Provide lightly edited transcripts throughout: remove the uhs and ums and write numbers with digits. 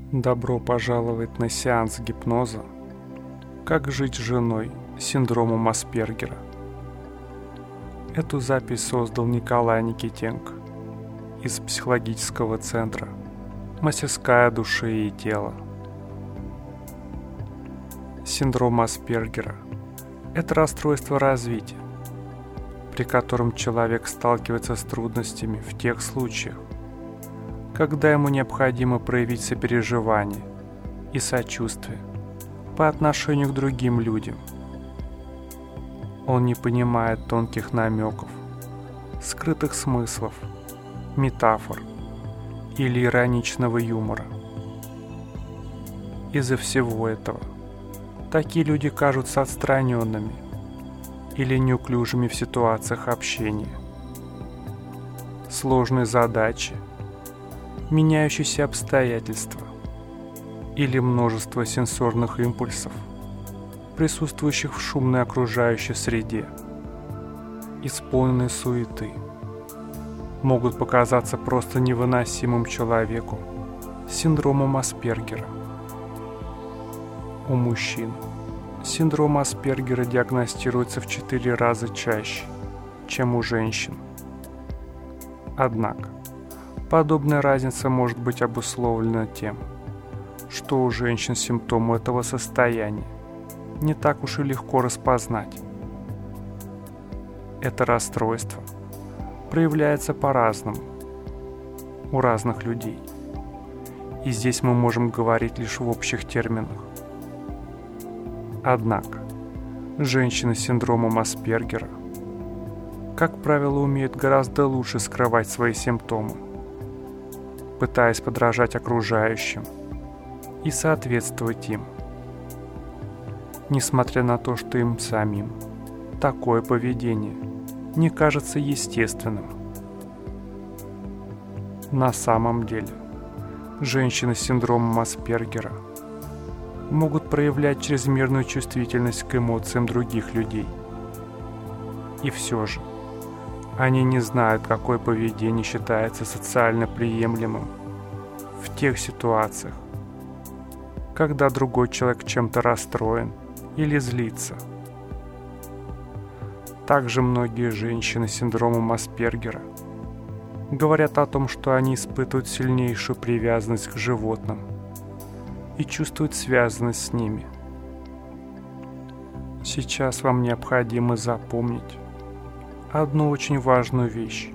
Добро пожаловать на сеанс гипноза «Как жить с женой с синдромом Аспергера». Эту запись создал Николай Никитенко из психологического центра «Мастерская души и тела». Синдром Аспергера – это расстройство развития, при котором человек сталкивается с трудностями в тех случаях, когда ему необходимо проявить сопереживание и сочувствие по отношению к другим людям. Он не понимает тонких намеков, скрытых смыслов, метафор или ироничного юмора. Из-за всего этого такие люди кажутся отстраненными или неуклюжими в ситуациях общения. Сложные задачи, меняющиеся обстоятельства или множество сенсорных импульсов, присутствующих в шумной окружающей среде, исполненной суеты, могут показаться просто невыносимым человеку с синдромом Аспергера. У мужчин синдром Аспергера диагностируется в 4 раза чаще, чем у женщин. Однако, подобная разница может быть обусловлена тем, что у женщин симптомы этого состояния не так уж и легко распознать. Это расстройство проявляется по-разному у разных людей, и здесь мы можем говорить лишь в общих терминах. Однако, женщины с синдромом Аспергера, как правило, умеют гораздо лучше скрывать свои симптомы, пытаясь подражать окружающим и соответствовать им, несмотря на то, что им самим такое поведение не кажется естественным. На самом деле, женщины с синдромом Аспергера могут проявлять чрезмерную чувствительность к эмоциям других людей. И все же, они не знают, какое поведение считается социально приемлемым в тех ситуациях, когда другой человек чем-то расстроен или злится. Также многие женщины с синдромом Аспергера говорят о том, что они испытывают сильнейшую привязанность к животным и чувствуют связанность с ними. Сейчас вам необходимо запомнить одну очень важную вещь.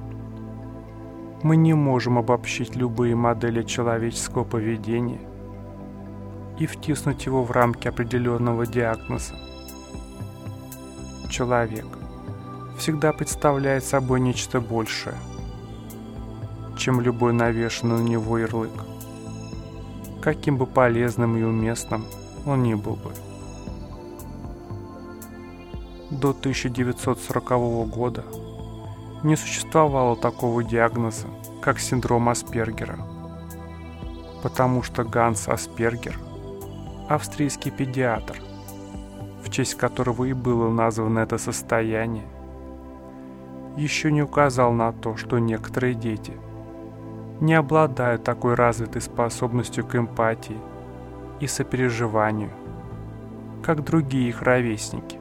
Мы не можем обобщить любые модели человеческого поведения и втиснуть его в рамки определенного диагноза. Человек всегда представляет собой нечто большее, чем любой навешанный на него ярлык, каким бы полезным и уместным он ни был бы. До 1940 года не существовало такого диагноза, как синдром Аспергера, потому что Ганс Аспергер, австрийский педиатр, в честь которого и было названо это состояние, еще не указал на то, что некоторые дети не обладают такой развитой способностью к эмпатии и сопереживанию, как другие их ровесники.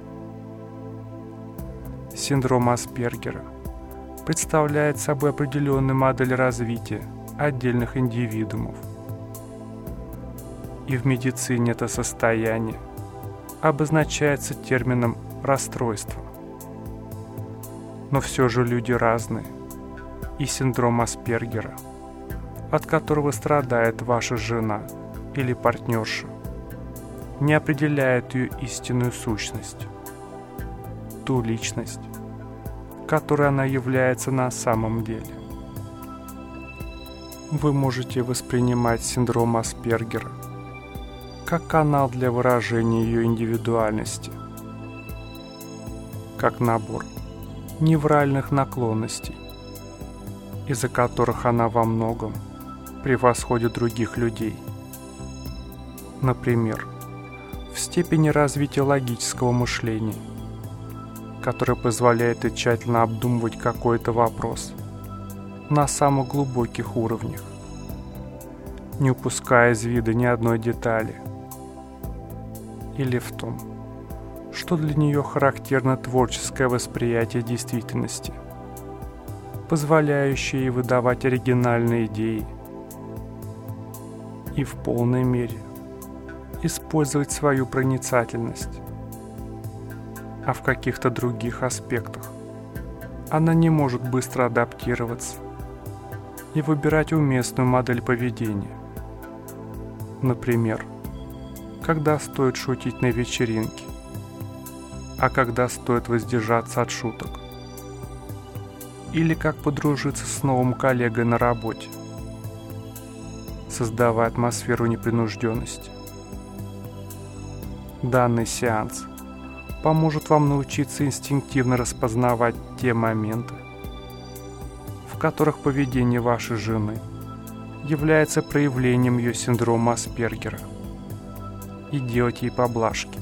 Синдром Аспергера представляет собой определенную модель развития отдельных индивидуумов. И в медицине это состояние обозначается термином «расстройство». Но все же люди разные, и синдром Аспергера, от которого страдает ваша жена или партнерша, не определяет ее истинную сущность, ту личность, которой она является на самом деле. Вы можете воспринимать синдром Аспергера как канал для выражения ее индивидуальности, как набор невральных наклонностей, из-за которых она во многом превосходит других людей. Например, в степени развития логического мышления, которое позволяет ей тщательно обдумывать какой-то вопрос на самых глубоких уровнях, не упуская из вида ни одной детали. Или в том, что для нее характерно творческое восприятие действительности, позволяющее ей выдавать оригинальные идеи и в полной мере использовать свою проницательность. А в каких-то других аспектах она не может быстро адаптироваться и выбирать уместную модель поведения. Например, когда стоит шутить на вечеринке, а когда стоит воздержаться от шуток. Или как подружиться с новым коллегой на работе, создавая атмосферу непринужденности. Данный сеанс поможет вам научиться инстинктивно распознавать те моменты, в которых поведение вашей жены является проявлением ее синдрома Аспергера, и делать ей поблажки.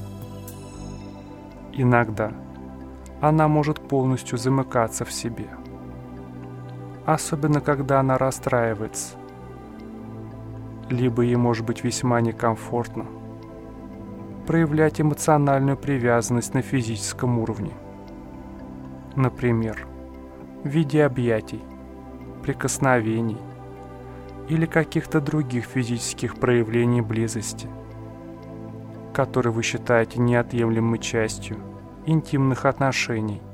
Иногда она может полностью замыкаться в себе, особенно когда она расстраивается, либо ей может быть весьма некомфортно проявлять эмоциональную привязанность на физическом уровне, например, в виде объятий, прикосновений или каких-то других физических проявлений близости, которые вы считаете неотъемлемой частью интимных отношений.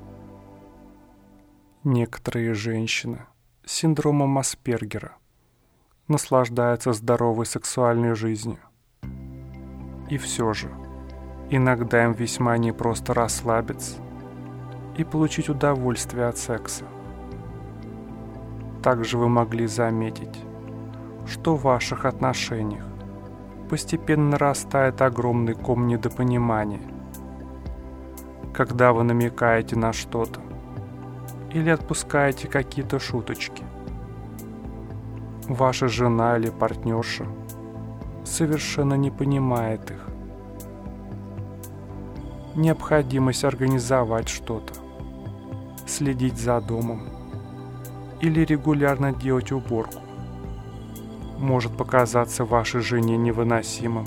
Некоторые женщины с синдромом Аспергера наслаждаются здоровой сексуальной жизнью. И все же, иногда им весьма непросто расслабиться и получить удовольствие от секса. Также вы могли заметить, что в ваших отношениях постепенно нарастает огромный ком недопонимания, когда вы намекаете на что-то или отпускаете какие-то шуточки. Ваша жена или партнерша совершенно не понимает их. Необходимость организовать что-то, следить за домом или регулярно делать уборку может показаться вашей жене невыносимым.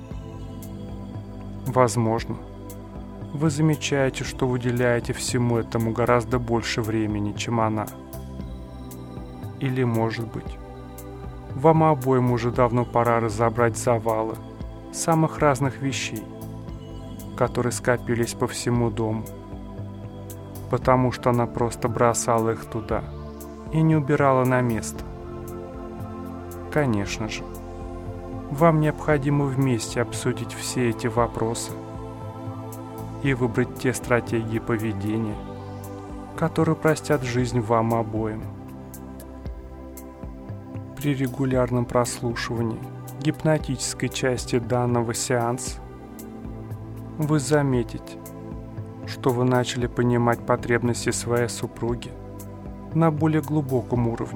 Возможно, вы замечаете, что уделяете всему этому гораздо больше времени, чем она. Или, может быть, вам обоим уже давно пора разобрать завалы самых разных вещей, которые скопились по всему дому, потому что она просто бросала их туда и не убирала на место. Конечно же, вам необходимо вместе обсудить все эти вопросы и выбрать те стратегии поведения, которые упростят жизнь вам обоим. При регулярном прослушивании гипнотической части данного сеанса вы заметите, что вы начали понимать потребности своей супруги на более глубоком уровне.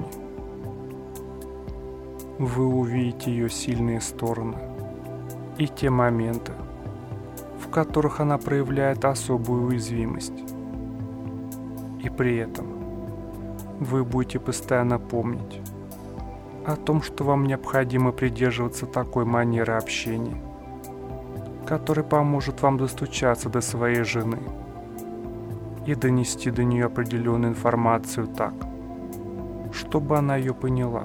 Вы увидите ее сильные стороны и те моменты, в которых она проявляет особую уязвимость. И при этом вы будете постоянно помнить о том, что вам необходимо придерживаться такой манеры общения, которая поможет вам достучаться до своей жены и донести до нее определенную информацию так, чтобы она ее поняла.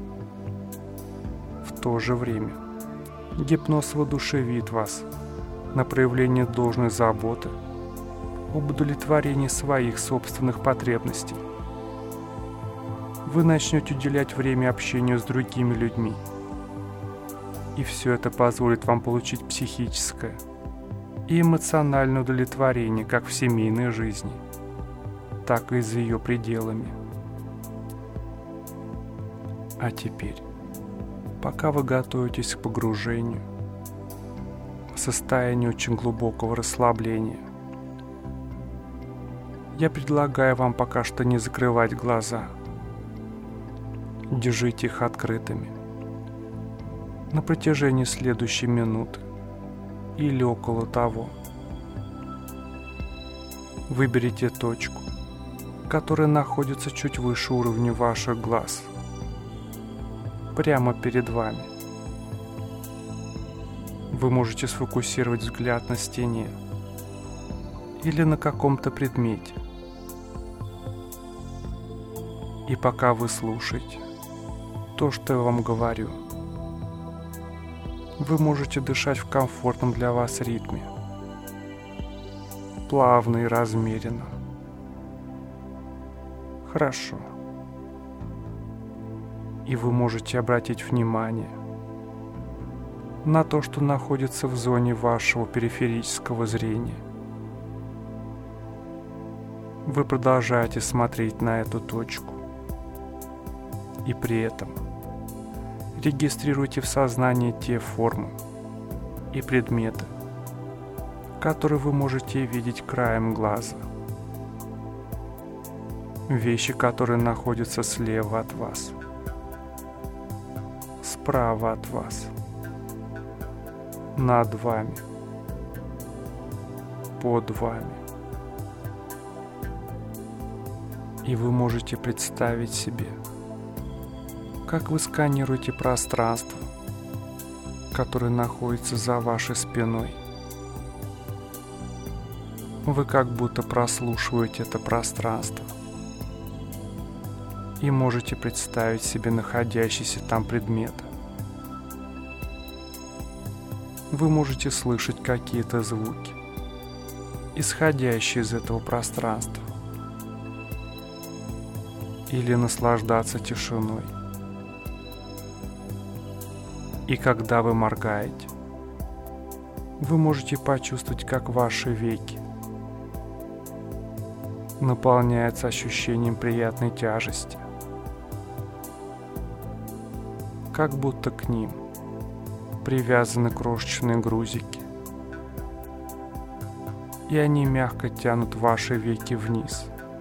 В то же время гипноз воодушевит вас на проявление должной заботы об удовлетворении своих собственных потребностей. Вы начнете уделять время общению с другими людьми, и все это позволит вам получить психическое и эмоциональное удовлетворение как в семейной жизни, так и за ее пределами. А теперь, пока вы готовитесь к погружению в состояние очень глубокого расслабления, я предлагаю вам пока что не закрывать глаза. Держите их открытыми на протяжении следующей минуты или около того. Выберите точку, которая находится чуть выше уровня ваших глаз. прямо перед вами. Вы можете сфокусировать взгляд на стене или на каком-то предмете. И пока вы слушаете то, что я вам говорю, вы можете дышать в комфортном для вас ритме, плавно и размеренно. Хорошо. И вы можете обратить внимание на то, что находится в зоне вашего периферического зрения. Вы продолжаете смотреть на эту точку и при этом регистрируйте в сознании те формы и предметы, которые вы можете видеть краем глаза. Вещи, которые находятся слева от вас, справа от вас, над вами, под вами. И вы можете представить себе, как вы сканируете пространство, которое находится за вашей спиной. Вы как будто прослушиваете это пространство и можете представить себе находящийся там предмет. Вы можете слышать какие-то звуки, исходящие из этого пространства, или наслаждаться тишиной. И когда вы моргаете, вы можете почувствовать, как ваши веки наполняются ощущением приятной тяжести, как будто к ним привязаны крошечные грузики, и они мягко тянут ваши веки вниз.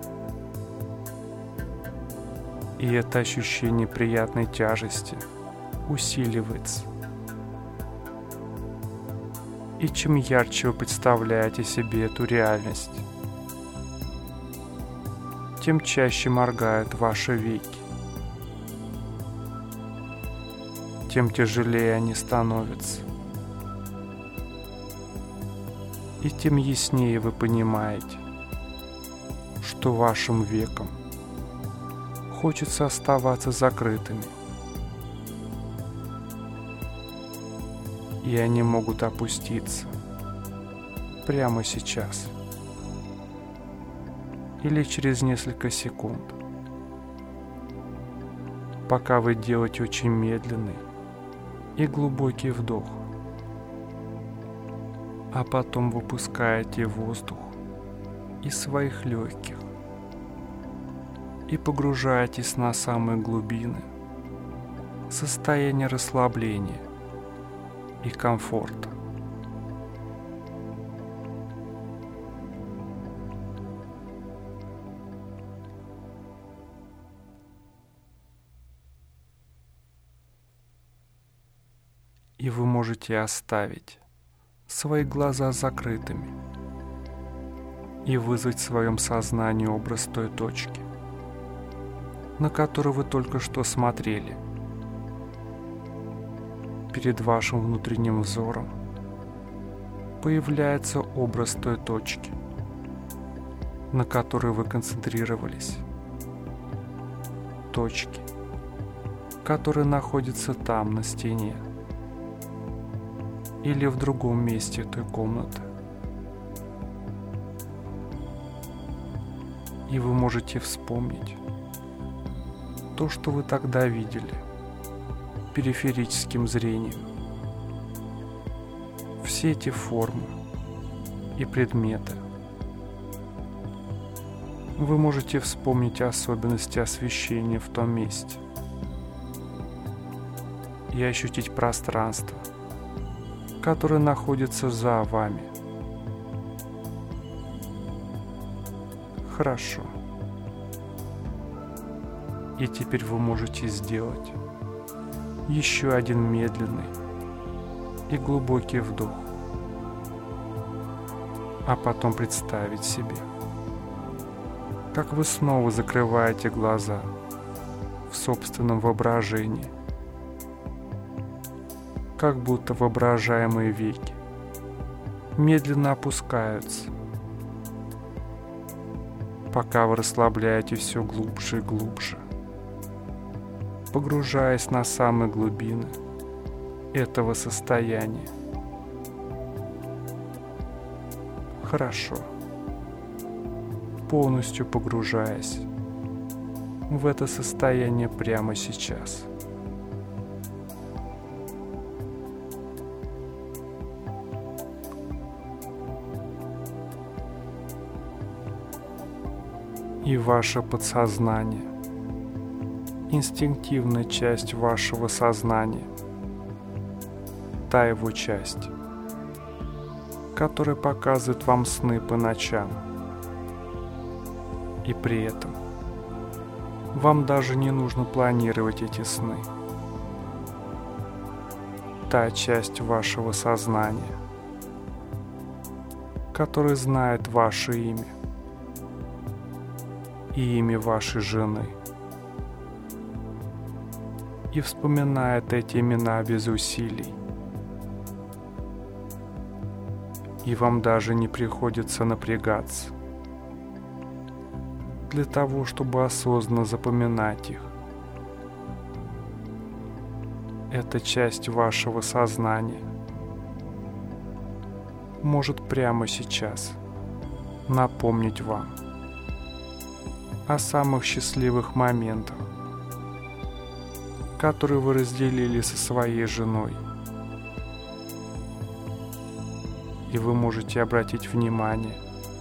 И это ощущение приятной тяжести усиливается. И чем ярче вы представляете себе эту реальность, тем чаще моргают ваши веки, тем тяжелее они становятся. И тем яснее вы понимаете, что вашим векам хочется оставаться закрытыми. И они могут опуститься прямо сейчас или через несколько секунд, пока вы делаете очень медленный и глубокий вдох, а потом выпускаете воздух из своих легких и погружаетесь на самые глубины состояния расслабления и комфорта. И вы можете оставить свои глаза закрытыми и вызвать в своем сознании образ той точки, на которую вы только что смотрели. Перед вашим внутренним взором появляется образ той точки, на которой вы концентрировались. Точки, которая находится там, на стене, или в другом месте той комнаты. И вы можете вспомнить то, что вы тогда видели периферическим зрением. Все эти формы и предметы. Вы можете вспомнить особенности освещения в том месте и ощутить пространство, которое находится за вами. Хорошо. И теперь вы можете сделать еще один медленный и глубокий вдох, а потом представить себе, как вы снова закрываете глаза в собственном воображении как будто воображаемые веки медленно опускаются, пока вы расслабляете все глубже и глубже, погружаясь на самые глубины этого состояния. Хорошо. Полностью погружаясь в это состояние прямо сейчас. И ваше подсознание, инстинктивная часть вашего сознания, та его часть, которая показывает вам сны по ночам. И при этом вам даже не нужно планировать эти сны. Та часть вашего сознания, которая знает ваше имя и имя вашей жены, и вспоминает эти имена без усилий. И вам даже не приходится напрягаться для того, чтобы осознанно запоминать их. Эта часть вашего сознания может прямо сейчас напомнить вам о самых счастливых моментах, которые вы разделили со своей женой. И вы можете обратить внимание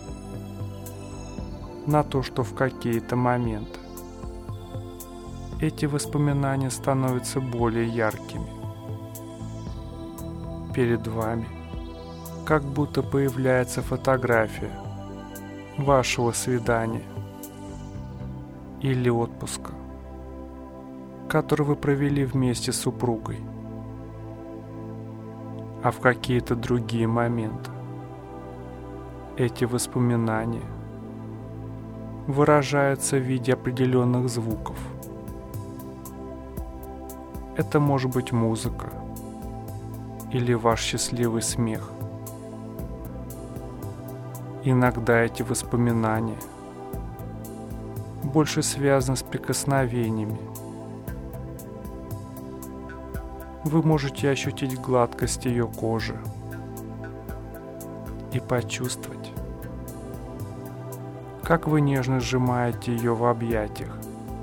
на то, что в какие-то моменты эти воспоминания становятся более яркими. Перед вами как будто появляется фотография вашего свидания или отпуска, который вы провели вместе с супругой. А в какие-то другие моменты эти воспоминания выражаются в виде определенных звуков. Это может быть музыка или ваш счастливый смех. Иногда эти воспоминания больше связаны с прикосновениями. Вы можете ощутить гладкость ее кожи и почувствовать, как вы нежно сжимаете ее в объятиях.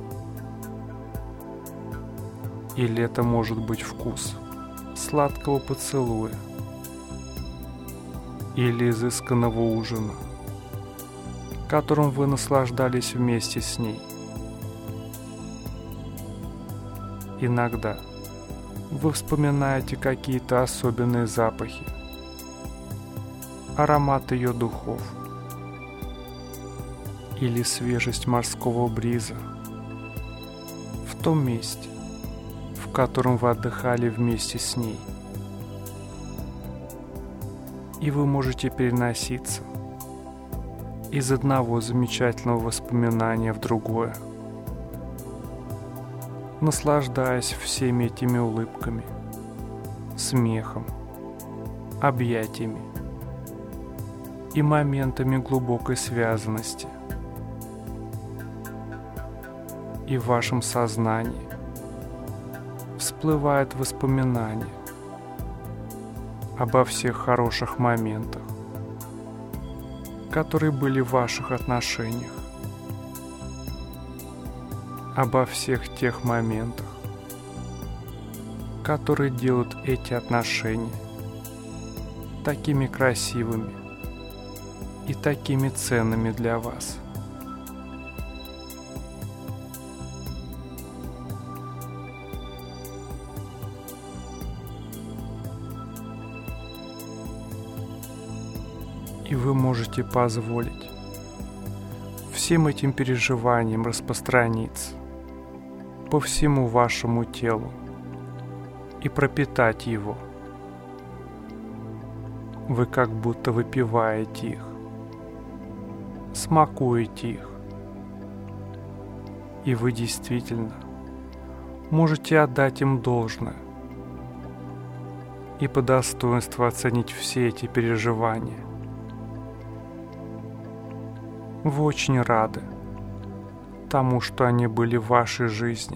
Или это может быть вкус сладкого поцелуя или изысканного ужина, которым вы наслаждались вместе с ней. Иногда вы вспоминаете какие-то особенные запахи, аромат ее духов или свежесть морского бриза в том месте, в котором вы отдыхали вместе с ней. И вы можете переноситься из одного замечательного воспоминания в другое, наслаждаясь всеми этими улыбками, смехом, объятиями и моментами глубокой связанности. И в вашем сознании всплывают воспоминания обо всех хороших моментах, которые были в ваших отношениях, обо всех тех моментах, которые делают эти отношения такими красивыми и такими ценными для вас. И вы можете позволить всем этим переживаниям распространиться по всему вашему телу и пропитать его. Вы как будто выпиваете их, смакуете их, и вы действительно можете отдать им должное, и по достоинству оценить все эти переживания. Вы очень рады тому, что они были в вашей жизни.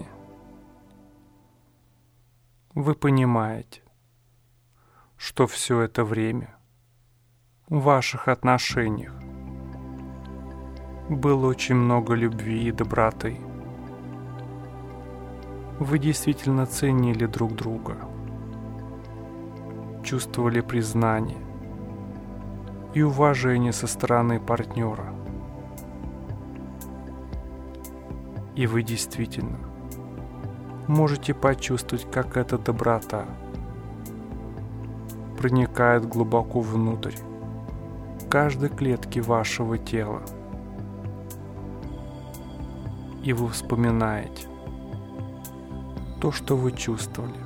Вы понимаете, что все это время в ваших отношениях было очень много любви и доброты. Вы действительно ценили друг друга, чувствовали признание и уважение со стороны партнера. И вы действительно можете почувствовать, как эта доброта проникает глубоко внутрь каждой клетки вашего тела. И вы вспоминаете то, что вы чувствовали,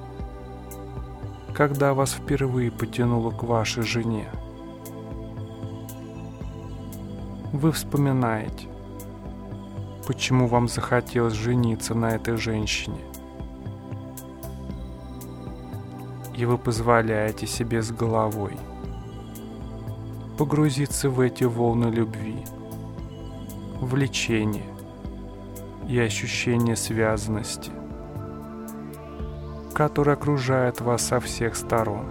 когда вас впервые потянуло к вашей жене. Вы вспоминаете, почему вам захотелось жениться на этой женщине. И вы позволяете себе с головой погрузиться в эти волны любви, влечения и ощущения связанности, который окружает вас со всех сторон.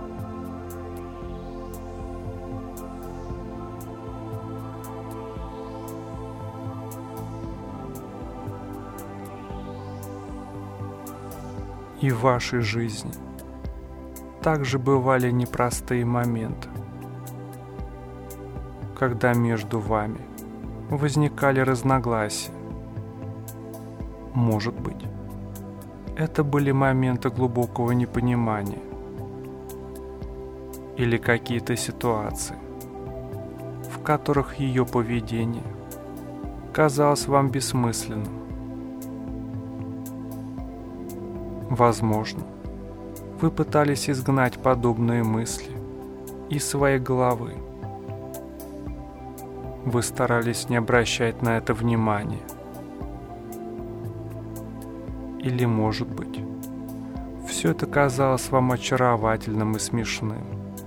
И в вашей жизни также бывали непростые моменты, когда между вами возникали разногласия. Может быть, это были моменты глубокого непонимания или какие-то ситуации, в которых ее поведение казалось вам бессмысленным. Возможно, вы пытались изгнать подобные мысли из своей головы. Вы старались не обращать на это внимания. Или, может быть, все это казалось вам очаровательным и смешным.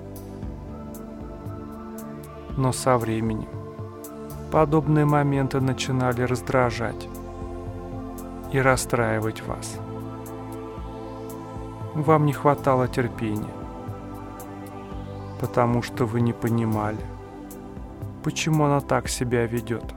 Но со временем подобные моменты начинали раздражать и расстраивать вас. Вам не хватало терпения, потому что вы не понимали, почему она так себя ведет.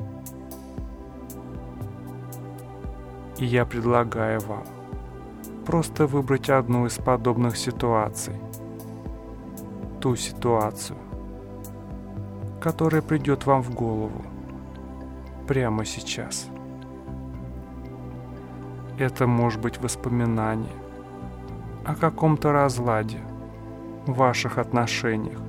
И я предлагаю вам просто выбрать одну из подобных ситуаций, ту ситуацию, которая придет вам в голову прямо сейчас. Это может быть воспоминание о каком-то разладе в ваших отношениях,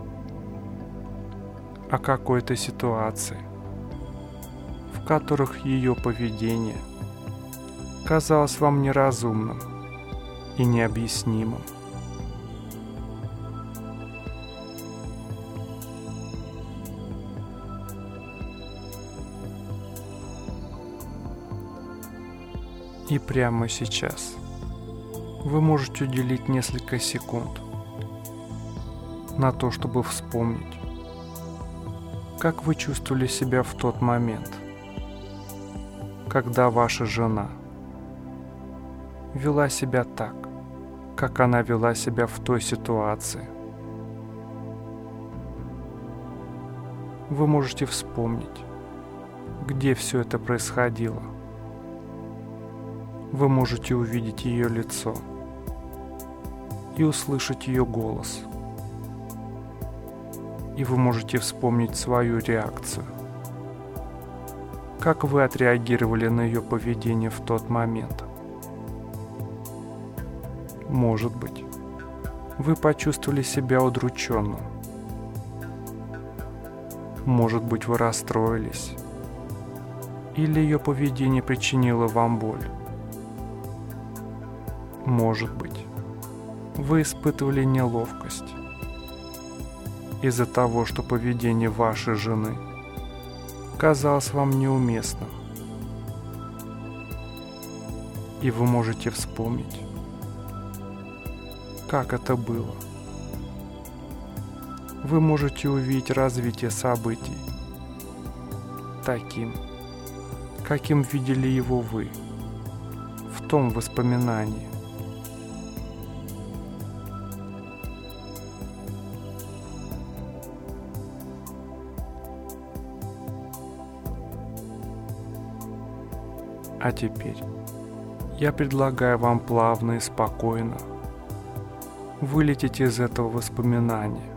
о какой-то ситуации, в которых ее поведение казалось вам неразумным и необъяснимым. И прямо сейчас вы можете уделить несколько секунд на то, чтобы вспомнить, как вы чувствовали себя в тот момент, когда ваша жена вела себя так, как она вела себя в той ситуации. Вы можете вспомнить, где все это происходило. Вы можете увидеть ее лицо и услышать ее голос. И вы можете вспомнить свою реакцию. Как вы отреагировали на ее поведение в тот момент? Может быть, вы почувствовали себя удрученным. Может быть, вы расстроились. Или ее поведение причинило вам боль. Может быть, вы испытывали неловкость из-за того, что поведение вашей жены казалось вам неуместным. И вы можете вспомнить, как это было. Вы можете увидеть развитие событий таким, каким видели его вы в том воспоминании. А теперь я предлагаю вам плавно и спокойно вылететь из этого воспоминания.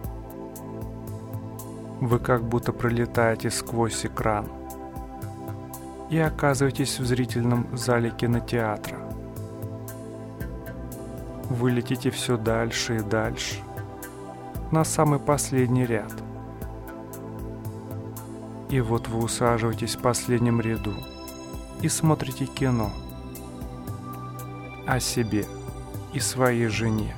Вы как будто пролетаете сквозь экран и оказываетесь в зрительном зале кинотеатра. Вы летите все дальше и дальше, на самый последний ряд. И вот вы усаживаетесь в последнем ряду и смотрите кино о себе и своей жене,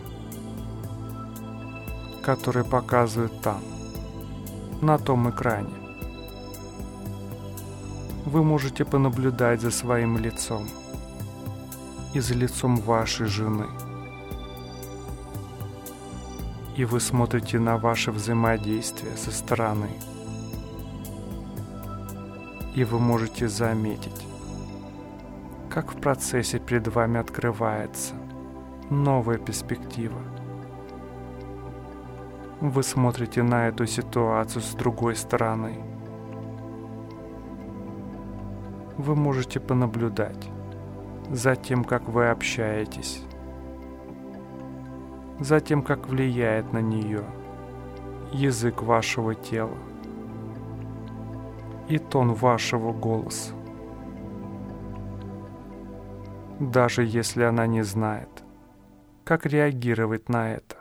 которые показывают там, на том экране. Вы можете понаблюдать за своим лицом и за лицом вашей жены. И вы смотрите на ваше взаимодействие со стороны. И вы можете заметить, как в процессе перед вами открывается новая перспектива. Вы смотрите на эту ситуацию с другой стороны. Вы можете понаблюдать за тем, как вы общаетесь, за тем, как влияет на нее язык вашего тела и тон вашего голоса. Даже если она не знает, как реагировать на это.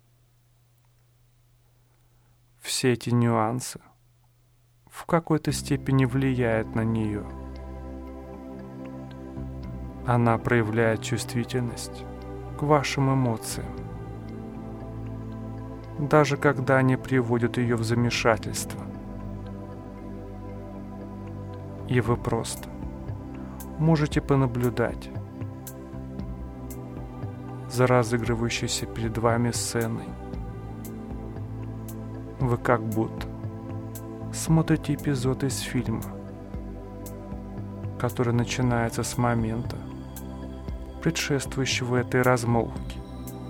Все эти нюансы в какой-то степени влияют на нее. Она проявляет чувствительность к вашим эмоциям, даже когда они приводят ее в замешательство. И вы просто можете понаблюдать за разыгрывающейся перед вами сценой. Вы как будто смотрите эпизод из фильма, который начинается с момента, предшествующего этой размолвке,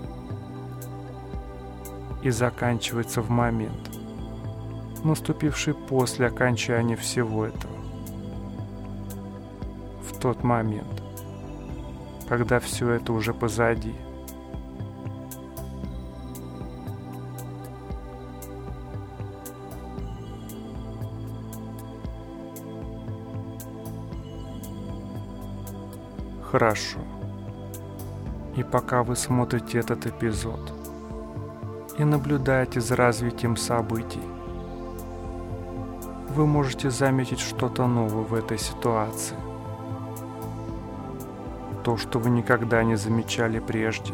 и заканчивается в момент, наступивший после окончания всего этого. В тот момент, когда все это уже позади. Хорошо. И пока вы смотрите этот эпизод и наблюдаете за развитием событий, вы можете заметить что-то новое в этой ситуации. То, что вы никогда не замечали прежде.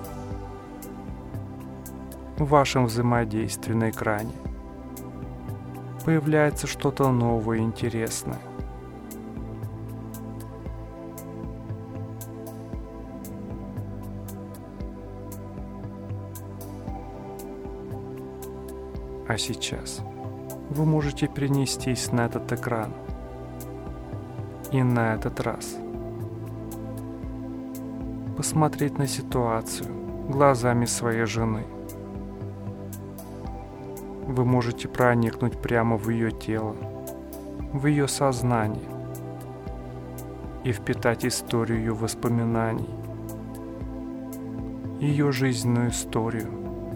В вашем взаимодействии на экране появляется что-то новое и интересное. А сейчас вы можете перенестись на этот экран. И на этот раз посмотреть на ситуацию глазами своей жены. Вы можете проникнуть прямо в ее тело, в ее сознание и впитать историю ее воспоминаний, ее жизненную историю,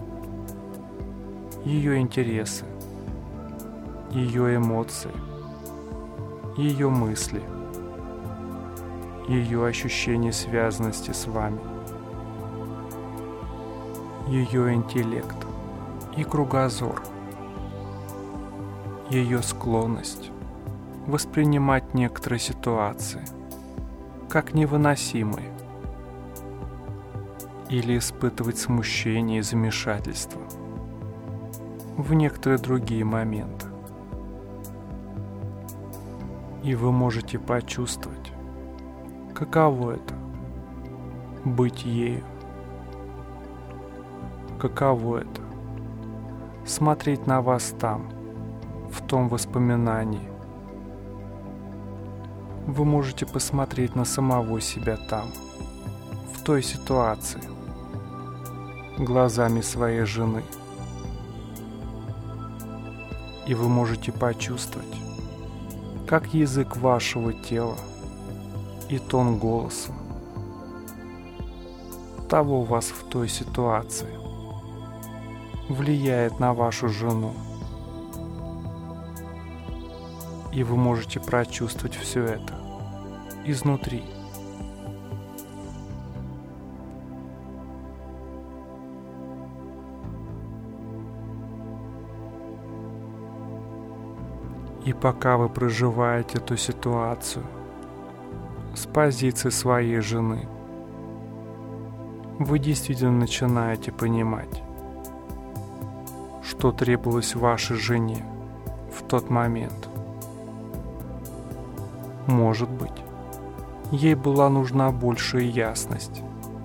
ее интересы, ее эмоции, ее мысли, ее ощущение связанности с вами, ее интеллект и кругозор, ее склонность воспринимать некоторые ситуации как невыносимые или испытывать смущение и замешательство в некоторые другие моменты. И вы можете почувствовать, каково это — быть ею. каково это — смотреть на вас там, в том воспоминании. Вы можете посмотреть на самого себя там, в той ситуации, глазами своей жены. И вы можете почувствовать, как язык вашего тела и тон голоса того вас в той ситуации влияет на вашу жену. И вы можете прочувствовать все это изнутри. И пока вы проживаете эту ситуацию с позиции своей жены, вы действительно начинаете понимать, что требовалось вашей жене в тот момент. Может быть, ей была нужна большая ясность.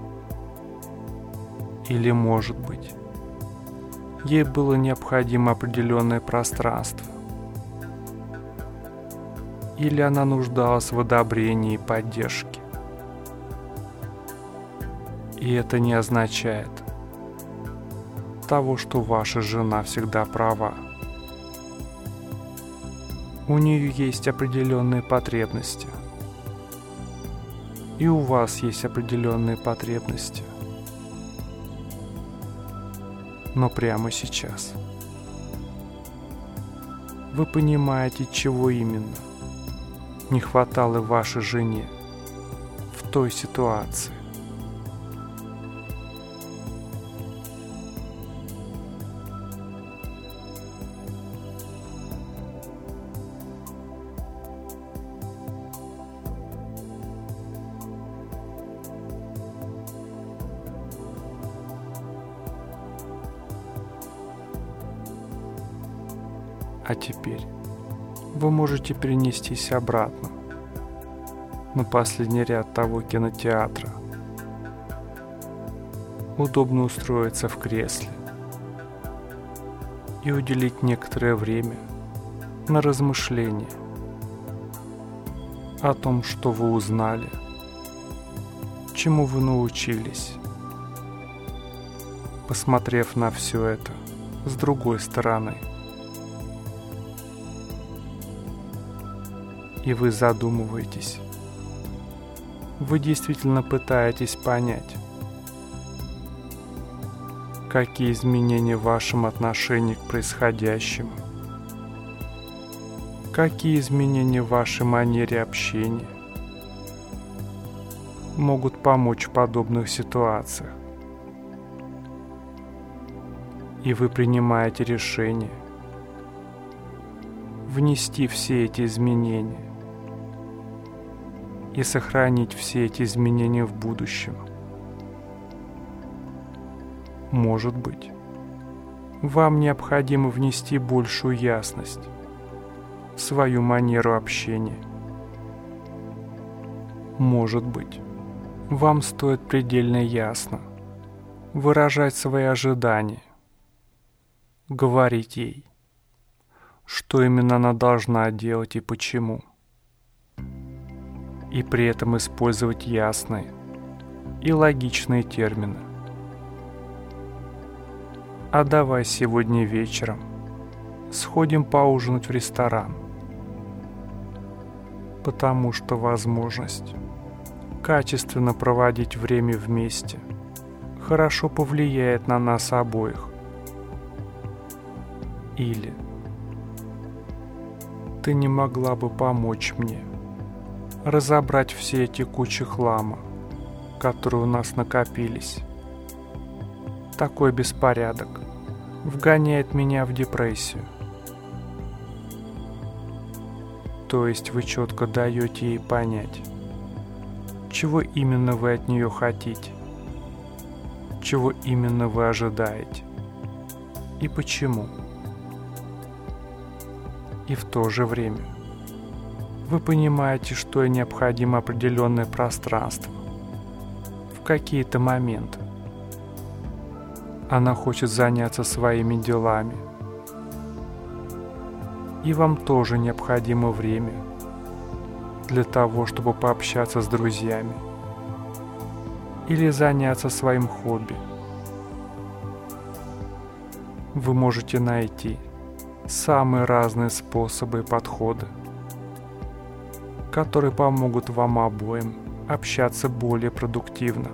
Или, может быть, ей было необходимо определенное пространство. Или она нуждалась в одобрении и поддержке. И это не означает того, что ваша жена всегда права. У нее есть определенные потребности. И у вас есть определенные потребности. Но прямо сейчас вы понимаете, чего именно не хватало вашей жене в той ситуации. А теперь вы можете перенестись обратно на последний ряд того кинотеатра, удобно устроиться в кресле и уделить некоторое время на размышления о том, что вы узнали, чему вы научились, посмотрев на все это с другой стороны. И вы задумываетесь. Вы действительно пытаетесь понять, какие изменения в вашем отношении к происходящему, какие изменения в вашей манере общения могут помочь в подобных ситуациях. И вы принимаете решение внести все эти изменения и сохранить все эти изменения в будущем. Может быть, вам необходимо внести большую ясность в свою манеру общения. Может быть, вам стоит предельно ясно выражать свои ожидания, говорить ей, что именно она должна делать и почему. И при этом использовать ясные и логичные термины. А давай сегодня вечером сходим поужинать в ресторан, потому что возможность качественно проводить время вместе хорошо повлияет на нас обоих. Или ты не могла бы помочь мне разобрать все эти кучи хлама, которые у нас накопились. Такой беспорядок вгоняет меня в депрессию. То есть вы четко даете ей понять, чего именно вы от нее хотите, чего именно вы ожидаете и почему. И в то же время вы понимаете, что ей необходимо определенное пространство в какие-то моменты, Она хочет заняться своими делами. И вам тоже необходимо время для того, чтобы пообщаться с друзьями или заняться своим хобби. Вы можете найти самые разные способы и подходы, которые помогут вам обоим общаться более продуктивно.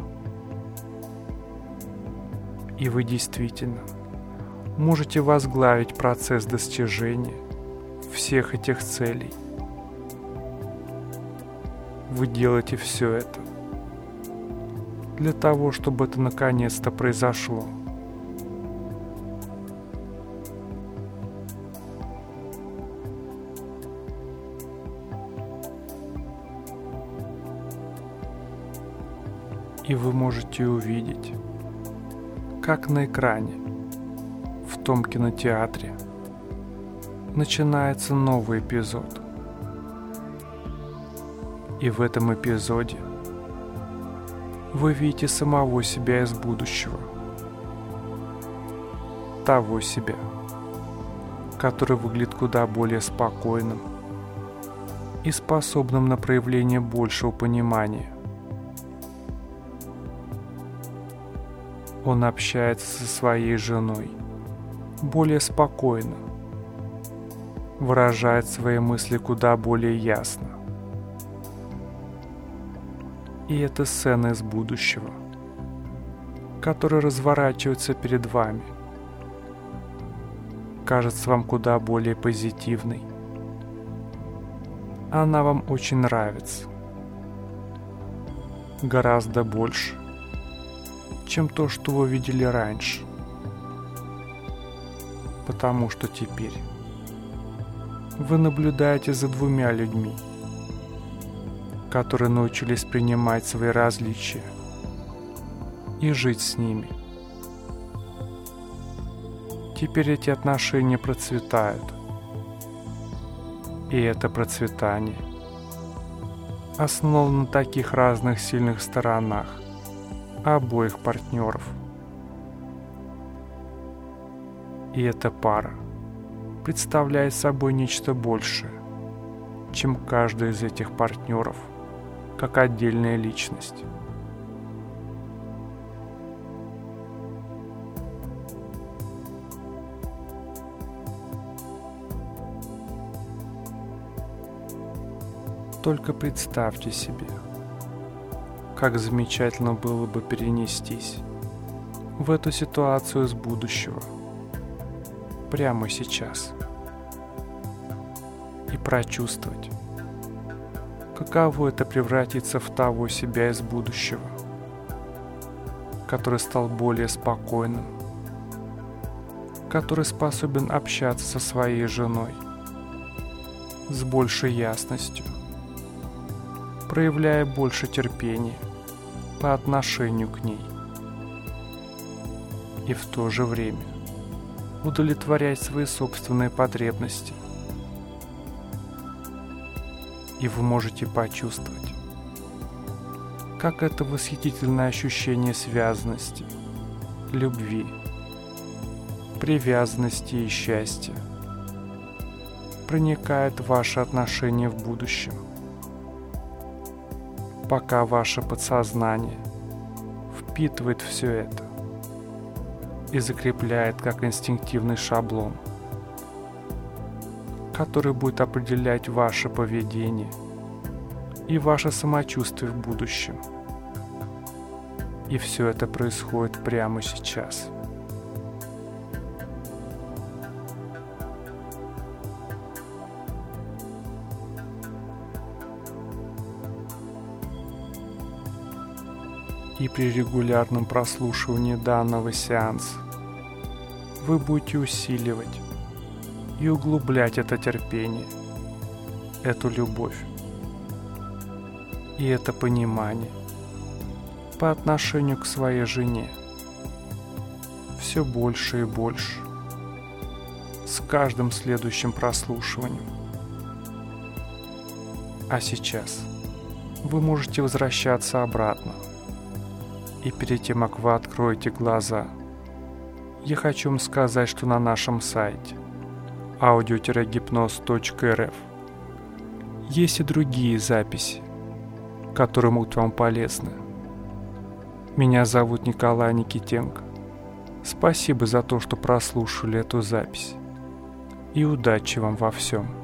И вы действительно можете возглавить процесс достижения всех этих целей. Вы делаете все это для того, чтобы это наконец-то произошло. И вы можете увидеть, как на экране, в том кинотеатре, начинается новый эпизод. И в этом эпизоде вы видите самого себя из будущего. Того себя, который выглядит куда более спокойным и способным на проявление большего понимания. Он общается со своей женой более спокойно, выражает свои мысли куда более ясно. И это сцена из будущего, которая разворачивается перед вами, кажется вам куда более позитивной. Она вам очень нравится. Гораздо больше, чем то, что вы видели раньше. Потому что теперь вы наблюдаете за двумя людьми, которые научились принимать свои различия и жить с ними. Теперь эти отношения процветают. И это процветание основано на таких разных сильных сторонах обоих партнеров. И эта пара представляет собой нечто большее, чем каждый из этих партнеров, как отдельная личность. Только представьте себе, как замечательно было бы перенестись в эту ситуацию из будущего прямо сейчас и прочувствовать, каково это превратиться в того себя из будущего, который стал более спокойным, который способен общаться со своей женой с большей ясностью, проявляя больше терпения по отношению к ней, и в то же время удовлетворять свои собственные потребности. И вы можете почувствовать, как это восхитительное ощущение связанности, любви, привязанности и счастья проникает в ваши отношения в будущем, пока ваше подсознание впитывает все это и закрепляет как инстинктивный шаблон, который будет определять ваше поведение и ваше самочувствие в будущем. И все это происходит прямо сейчас. И при регулярном прослушивании данного сеанса вы будете усиливать и углублять это терпение, эту любовь и это понимание по отношению к своей жене все больше и больше с каждым следующим прослушиванием. А сейчас вы можете возвращаться обратно. И перед тем, как вы откроете глаза, я хочу вам сказать, что на нашем сайте audio-гипноз.рф есть и другие записи, которые будут вам полезны. Меня зовут Николай Никитенко. Спасибо за то, что прослушали эту запись. И удачи вам во всем.